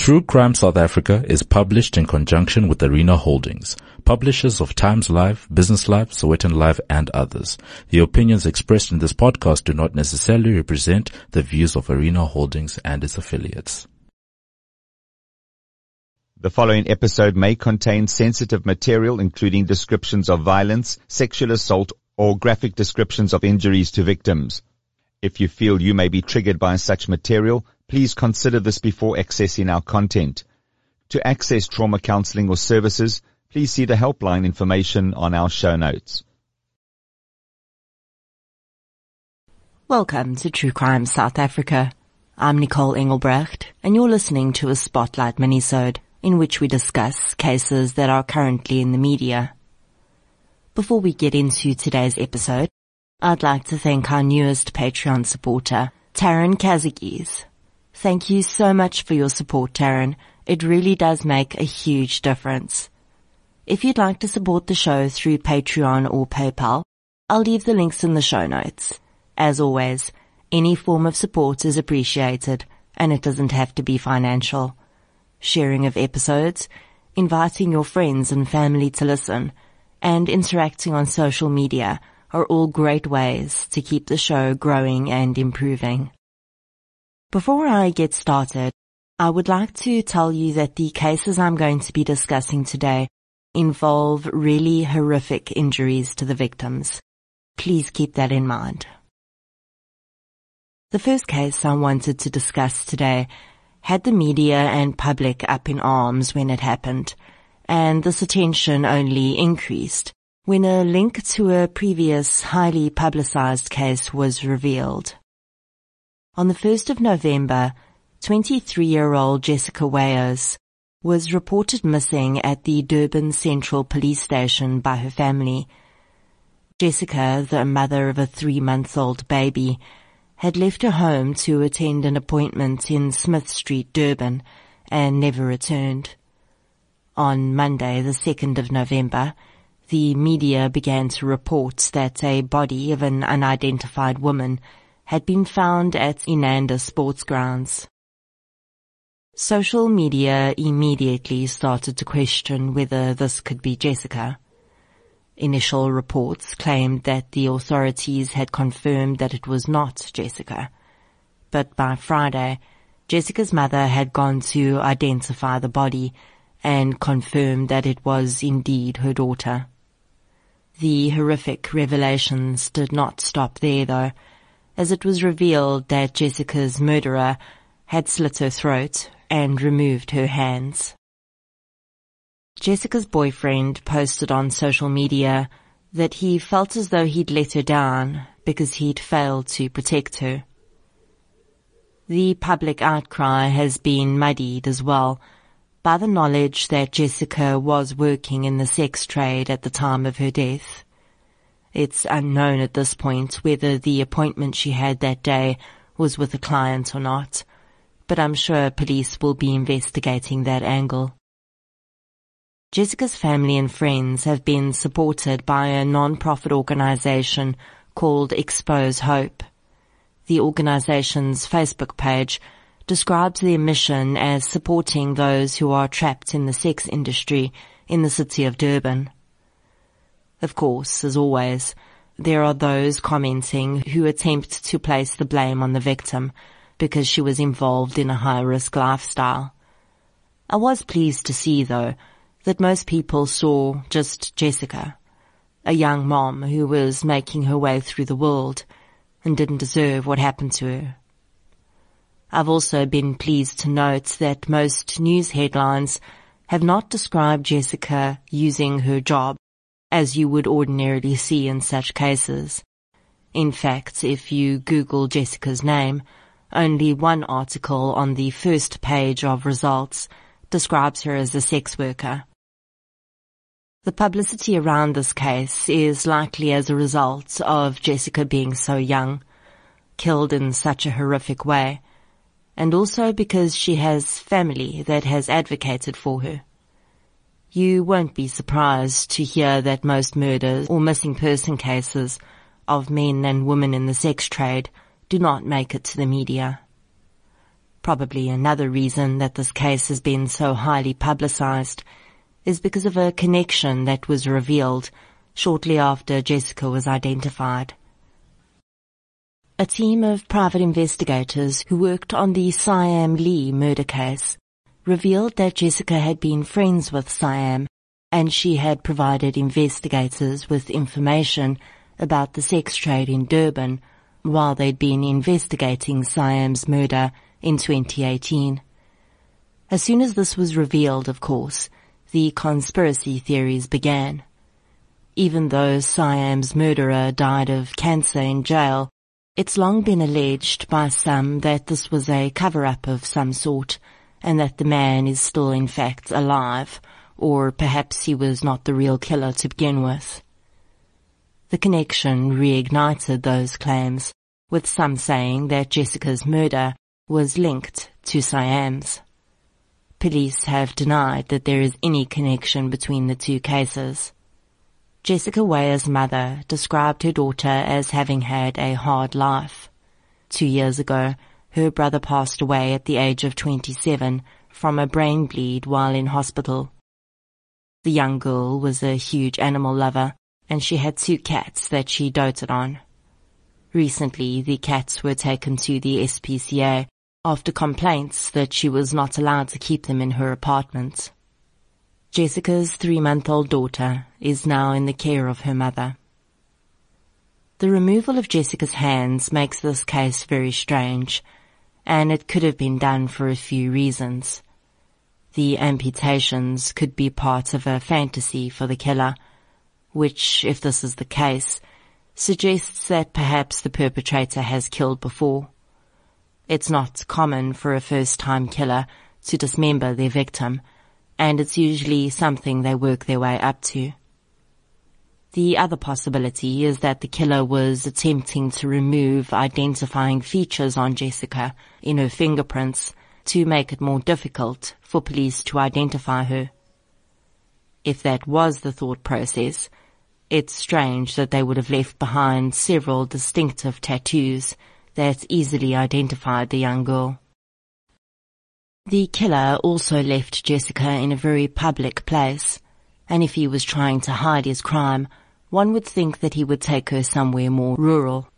True Crime South Africa is published in conjunction with Arena Holdings, publishers of Times Live, Business Live, Sowetan Live, and others. The opinions expressed in this podcast do not necessarily represent the views of Arena Holdings and its affiliates. The following episode may contain sensitive material, including descriptions of violence, sexual assault, or graphic descriptions of injuries to victims. If you feel you may be triggered by such material, please consider this before accessing our content. To access trauma counseling or services, please see the helpline information on our show notes. Welcome to True Crime South Africa. I'm Nicole Engelbrecht, and you're listening to a Spotlight minisode in which we discuss cases that are currently in the media. Before we get into today's episode, I'd like to thank our newest Patreon supporter, Taryn Kazakis. Thank you so much for your support, Taryn. It really does make a huge difference. If you'd like to support the show through Patreon or PayPal, I'll leave the links in the show notes. As always, any form of support is appreciated, and it doesn't have to be financial. Sharing of episodes, inviting your friends and family to listen, and interacting on social media are all great ways to keep the show growing and improving. Before I get started, I would like to tell you that the cases I'm going to be discussing today involve really horrific injuries to the victims. Please keep that in mind. The first case I wanted to discuss today had the media and public up in arms when it happened, and this attention only increased when a link to a previous highly publicized case was revealed. On the 1st of November, 23-year-old Jessica Weyers was reported missing at the Durban Central Police Station by her family. Jessica, the mother of a 3-month-old baby, had left her home to attend an appointment in Smith Street, Durban, and never returned. On Monday, the 2nd of November, the media began to report that a body of an unidentified woman had been found at Inanda Sports Grounds. Social media immediately started to question whether this could be Jessica. Initial reports claimed that the authorities had confirmed that it was not Jessica. But by Friday, Jessica's mother had gone to identify the body and confirmed that it was indeed her daughter. The horrific revelations did not stop there, though, as it was revealed that Jessica's murderer had slit her throat and removed her hands. Jessica's boyfriend posted on social media that he felt as though he'd let her down because he'd failed to protect her. The public outcry has been muddied as well by the knowledge that Jessica was working in the sex trade at the time of her death. It's unknown at this point whether the appointment she had that day was with a client or not, but I'm sure police will be investigating that angle. Jessica's family and friends have been supported by a non-profit organization called Expose Hope. The organization's Facebook page describes their mission as supporting those who are trapped in the sex industry in the city of Durban. Of course, as always, there are those commenting who attempt to place the blame on the victim because she was involved in a high-risk lifestyle. I was pleased to see, though, that most people saw just Jessica, a young mom who was making her way through the world and didn't deserve what happened to her. I've also been pleased to note that most news headlines have not described Jessica using her job as you would ordinarily see in such cases. In fact, if you Google Jessica's name, only one article on the first page of results describes her as a sex worker. The publicity around this case is likely as a result of Jessica being so young, killed in such a horrific way, and also because she has family that has advocated for her. You won't be surprised to hear that most murders or missing person cases of men and women in the sex trade do not make it to the media. Probably another reason that this case has been so highly publicized is because of a connection that was revealed shortly after Jessica was identified. A team of private investigators who worked on the Siam Lee murder case revealed that Jessica had been friends with Siam, and she had provided investigators with information about the sex trade in Durban while they'd been investigating Siam's murder in 2018. As soon as this was revealed, of course, the conspiracy theories began. Even though Siam's murderer died of cancer in jail, it's long been alleged by some that this was a cover-up of some sort, and that the man is still in fact alive, or perhaps he was not the real killer to begin with. The connection reignited those claims, with some saying that Jessica's murder was linked to Siam's. Police have denied that there is any connection between the two cases. Jessica Weir's mother described her daughter as having had a hard life. 2 years ago, her brother passed away at the age of 27 from a brain bleed while in hospital. The young girl was a huge animal lover, and she had 2 cats that she doted on. Recently, the cats were taken to the SPCA after complaints that she was not allowed to keep them in her apartment. Jessica's 3-month-old daughter is now in the care of her mother. The removal of Jessica's hands makes this case very strange, and it could have been done for a few reasons. The amputations could be part of a fantasy for the killer, which, if this is the case, suggests that perhaps the perpetrator has killed before. It's not common for a first-time killer to dismember their victim, and it's usually something they work their way up to. The other possibility is that the killer was attempting to remove identifying features on Jessica in her fingerprints to make it more difficult for police to identify her. If that was the thought process, it's strange that they would have left behind several distinctive tattoos that easily identified the young girl. The killer also left Jessica in a very public place, and if he was trying to hide his crime, one would think that he would take her somewhere more rural.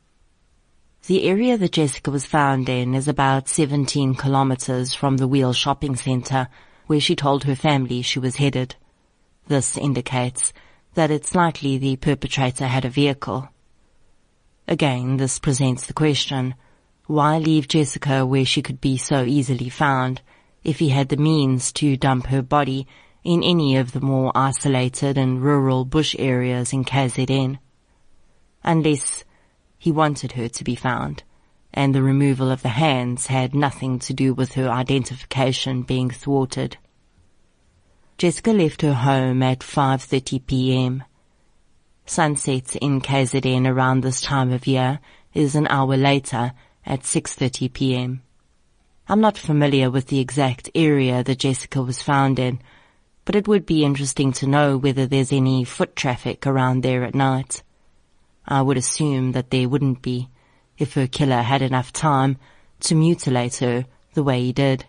The area that Jessica was found in is about 17 kilometers from the Wheel shopping center, where she told her family she was headed. This indicates that it's likely the perpetrator had a vehicle. Again, this presents the question, why leave Jessica where she could be so easily found if he had the means to dump her body in any of the more isolated and rural bush areas in KZN? Unless he wanted her to be found, and the removal of the hands had nothing to do with her identification being thwarted. Jessica left her home at 5:30 p.m. Sunset in KZN around this time of year is an hour later at 6:30 p.m. I'm not familiar with the exact area that Jessica was found in, but it would be interesting to know whether there's any foot traffic around there at night. I would assume that there wouldn't be, if her killer had enough time to mutilate her the way he did.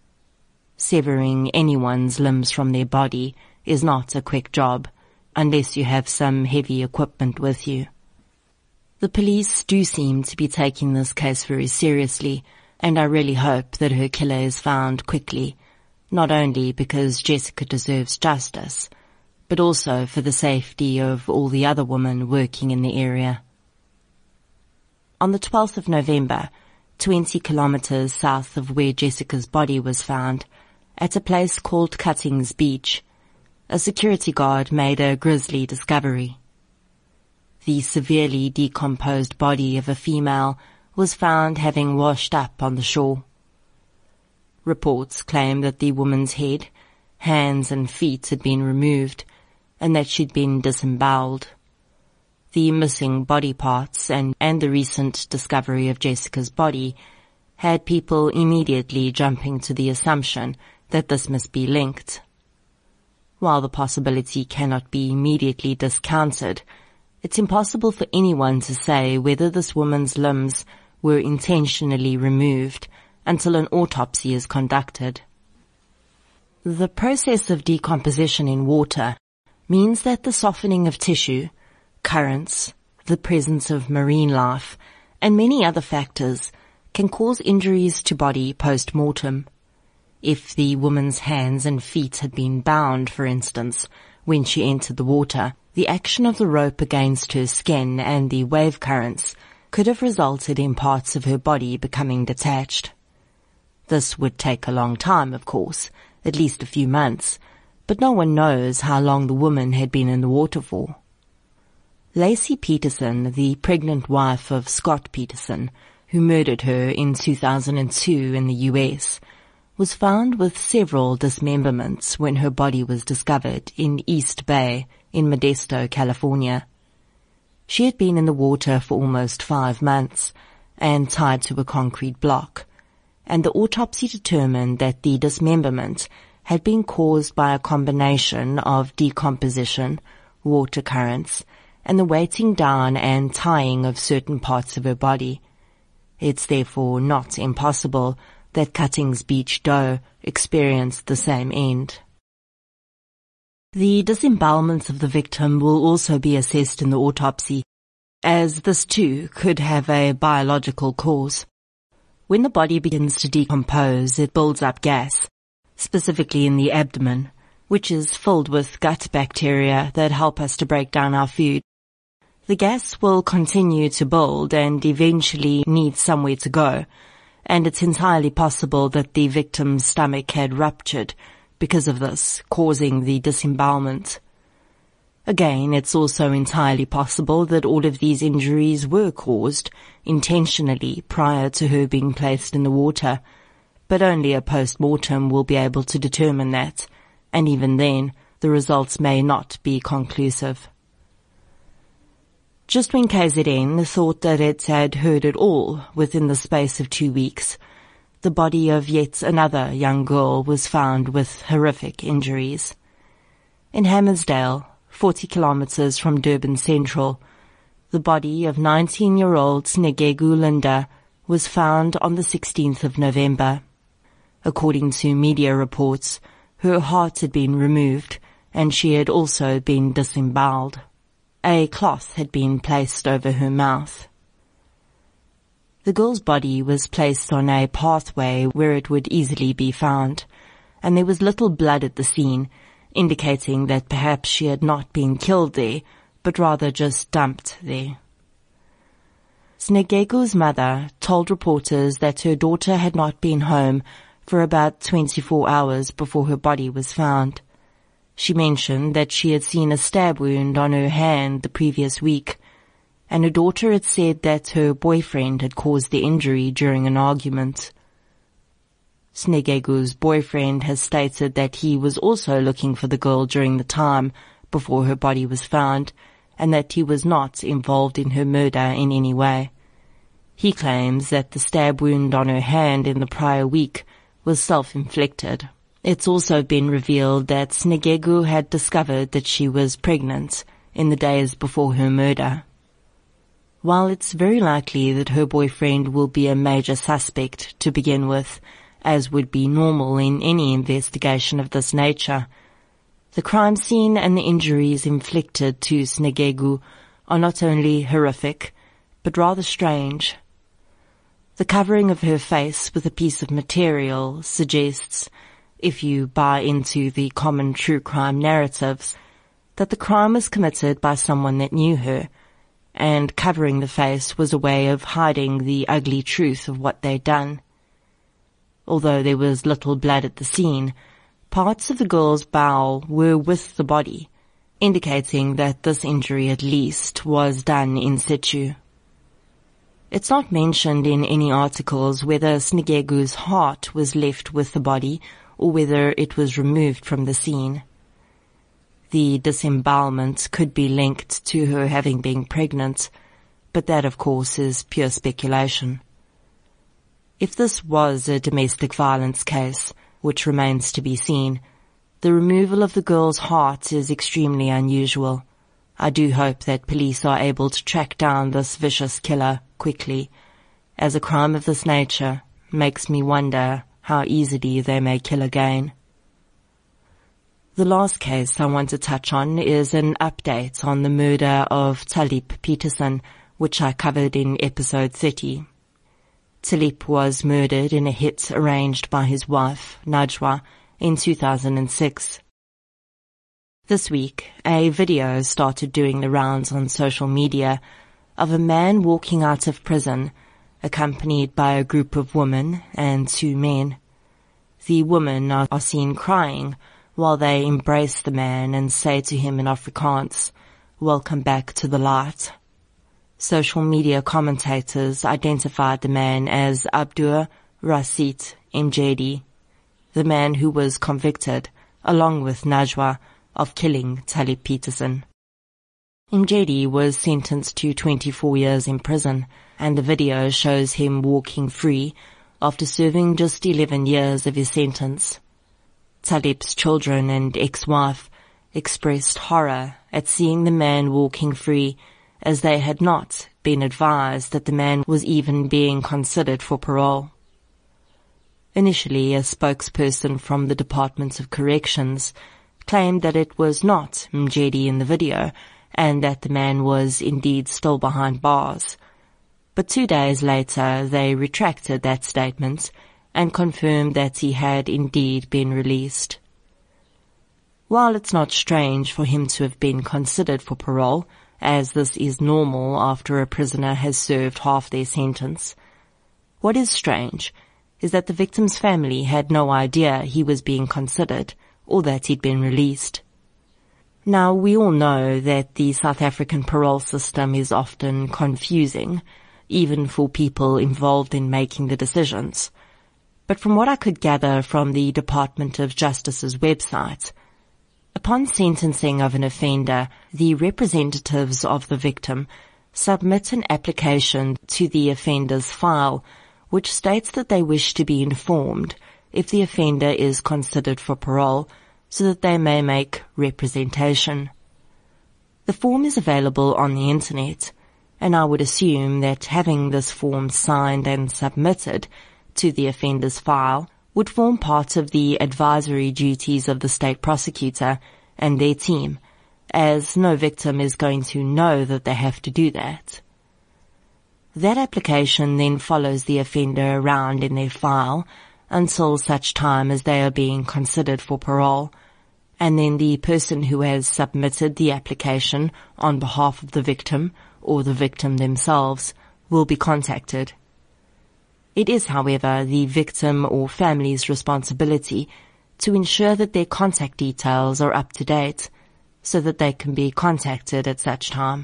Severing anyone's limbs from their body is not a quick job, unless you have some heavy equipment with you. The police do seem to be taking this case very seriously, and I really hope that her killer is found quickly, not only because Jessica deserves justice, but also for the safety of all the other women working in the area. On the 12th of November, 20 kilometers south of where Jessica's body was found, at a place called Cuttings Beach, a security guard made a grisly discovery. The severely decomposed body of a female was found having washed up on the shore. Reports claim that the woman's head, hands and feet had been removed, and that she'd been disemboweled. The missing body parts and the recent discovery of Jessica's body had people immediately jumping to the assumption that this must be linked. While the possibility cannot be immediately discounted, it's impossible for anyone to say whether this woman's limbs were intentionally removed until an autopsy is conducted. The process of decomposition in water means that the softening of tissue, currents, the presence of marine life, and many other factors can cause injuries to body post-mortem. If the woman's hands and feet had been bound, for instance, when she entered the water, the action of the rope against her skin and the wave currents could have resulted in parts of her body becoming detached. This would take a long time, of course, at least a few months, but no one knows how long the woman had been in the water for. Lacey Peterson, the pregnant wife of Scott Peterson, who murdered her in 2002 in the US, was found with several dismemberments when her body was discovered in East Bay in Modesto, California. She had been in the water for almost 5 months and tied to a concrete block, and the autopsy determined that the dismemberment had been caused by a combination of decomposition, water currents, and the weighting down and tying of certain parts of her body. It's therefore not impossible that Cuttings Beach Doe experienced the same end. The disembowelment of the victim will also be assessed in the autopsy, as this too could have a biological cause. When the body begins to decompose, it builds up gas, specifically in the abdomen, which is filled with gut bacteria that help us to break down our food. The gas will continue to build and eventually need somewhere to go, and it's entirely possible that the victim's stomach had ruptured because of this, causing the disembowelment. Again, it's also entirely possible that all of these injuries were caused intentionally prior to her being placed in the water, but only a post-mortem will be able to determine that, and even then, the results may not be conclusive. Just when KZN thought that it had heard it all within the space of 2 weeks, the body of yet another young girl was found with horrific injuries. In Hammersdale, 40 kilometers from Durban Central, the body of 19-year-old Snegegu Linda was found on the 16th of November. According to media reports, her heart had been removed and she had also been disemboweled. A cloth had been placed over her mouth. The girl's body was placed on a pathway where it would easily be found, and there was little blood at the scene, indicating that perhaps she had not been killed there, but rather just dumped there. Snegegu's mother told reporters that her daughter had not been home for about 24 hours before her body was found. She mentioned that she had seen a stab wound on her hand the previous week, and her daughter had said that her boyfriend had caused the injury during an argument. Snegegu's boyfriend has stated that he was also looking for the girl during the time before her body was found, and that he was not involved in her murder in any way. He claims that the stab wound on her hand in the prior week was self-inflicted. It's also been revealed that Snegegu had discovered that she was pregnant in the days before her murder. While it's very likely that her boyfriend will be a major suspect to begin with, as would be normal in any investigation of this nature, the crime scene and the injuries inflicted to Snegegu are not only horrific, but rather strange. The covering of her face with a piece of material suggests, if you buy into the common true crime narratives, that the crime was committed by someone that knew her, and covering the face was a way of hiding the ugly truth of what they'd done. Although there was little blood at the scene, parts of the girl's bowel were with the body, indicating that this injury at least was done in situ. It's not mentioned in any articles whether Snegegu's heart was left with the body or whether it was removed from the scene. The disembowelment could be linked to her having been pregnant, but that of course is pure speculation. If this was a domestic violence case, which remains to be seen, the removal of the girl's heart is extremely unusual. I do hope that police are able to track down this vicious killer quickly, as a crime of this nature makes me wonder how easily they may kill again. The last case I want to touch on is an update on the murder of Talib Peterson, which I covered in episode 30. Talib was murdered in a hit arranged by his wife, Najwa, in 2006. This week, a video started doing the rounds on social media of a man walking out of prison, accompanied by a group of women and 2 men. The women are seen crying while they embrace the man and say to him in Afrikaans, "Welcome back to the light." Social media commentators identified the man as Abdur Rashid Mjedi, the man who was convicted, along with Najwa, of killing Talib Peterson. Mjedi was sentenced to 24 years in prison, and the video shows him walking free after serving just 11 years of his sentence. Talib's children and ex-wife expressed horror at seeing the man walking free, as they had not been advised that the man was even being considered for parole. Initially, a spokesperson from the Department of Corrections claimed that it was not Mjedi in the video and that the man was indeed still behind bars. But 2 days later, they retracted that statement and confirmed that he had indeed been released. While it's not strange for him to have been considered for parole, as this is normal after a prisoner has served half their sentence, what is strange is that the victim's family had no idea he was being considered or that he'd been released. Now, we all know that the South African parole system is often confusing, even for people involved in making the decisions. But from what I could gather from the Department of Justice's website, upon sentencing of an offender, the representatives of the victim submit an application to the offender's file which states that they wish to be informed if the offender is considered for parole so that they may make representation. The form is available on the internet, and I would assume that having this form signed and submitted to the offender's file would form part of the advisory duties of the state prosecutor and their team, as no victim is going to know that they have to do that. That application then follows the offender around in their file until such time as they are being considered for parole, and then the person who has submitted the application on behalf of the victim or the victim themselves will be contacted. It is, however, the victim or family's responsibility to ensure that their contact details are up to date so that they can be contacted at such time.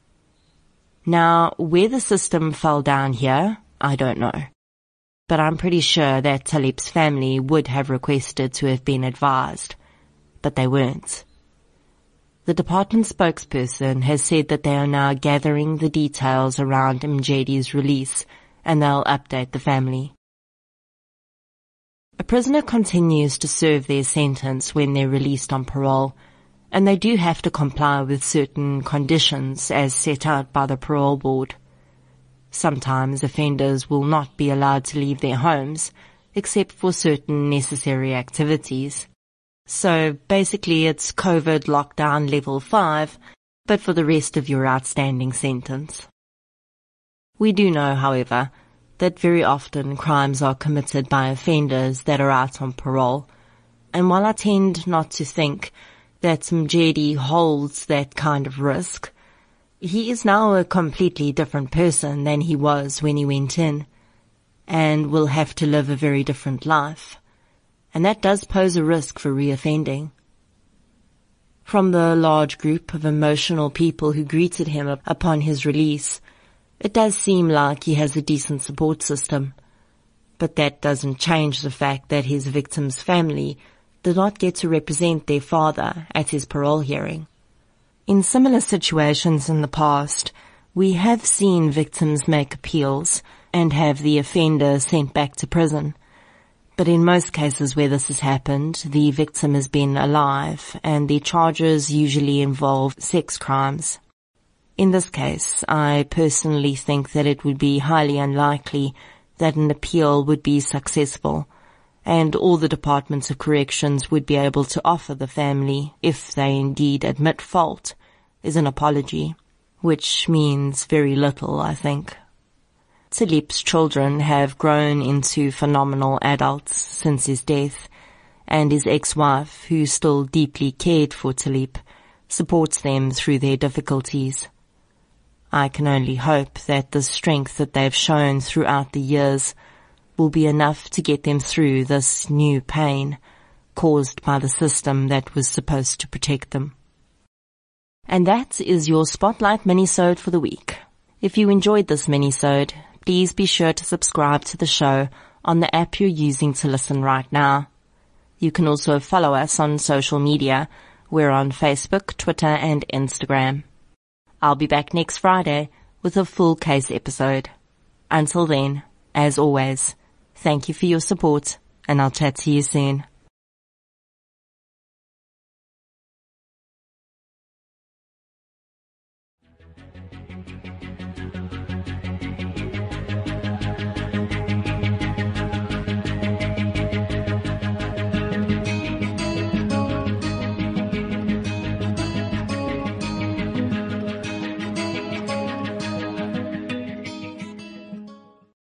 Now, where the system fell down here, I don't know. But I'm pretty sure that Talib's family would have requested to have been advised, but they weren't. The department spokesperson has said that they are now gathering the details around Mjedi's release, and they'll update the family. A prisoner continues to serve their sentence when they're released on parole, and they do have to comply with certain conditions as set out by the parole board. Sometimes offenders will not be allowed to leave their homes, except for certain necessary activities. So basically it's COVID lockdown level 5, but for the rest of your outstanding sentence. We do know, however, that very often crimes are committed by offenders that are out on parole, and while I tend not to think that Mjedi holds that kind of risk, he is now a completely different person than he was when he went in, and will have to live a very different life, and that does pose a risk for reoffending. From the large group of emotional people who greeted him upon his release, it does seem like he has a decent support system, but that doesn't change the fact that his victim's family did not get to represent their father at his parole hearing. In similar situations in the past, we have seen victims make appeals and have the offender sent back to prison. But in most cases where this has happened, the victim has been alive and the charges usually involve sex crimes. In this case, I personally think that it would be highly unlikely that an appeal would be successful, and all the departments of corrections would be able to offer the family, if they indeed admit fault, is an apology, which means very little, I think. Talip's children have grown into phenomenal adults since his death, and his ex-wife, who still deeply cared for Talip, supports them through their difficulties. I can only hope that the strength that they've shown throughout the years will be enough to get them through this new pain caused by the system that was supposed to protect them. And that is your Spotlight minisode for the week. If you enjoyed this minisode, please be sure to subscribe to the show on the app you're using to listen right now. You can also follow us on social media. We're on Facebook, Twitter, and Instagram. I'll be back next Friday with a full case episode. Until then, as always, thank you for your support, and I'll chat to you soon.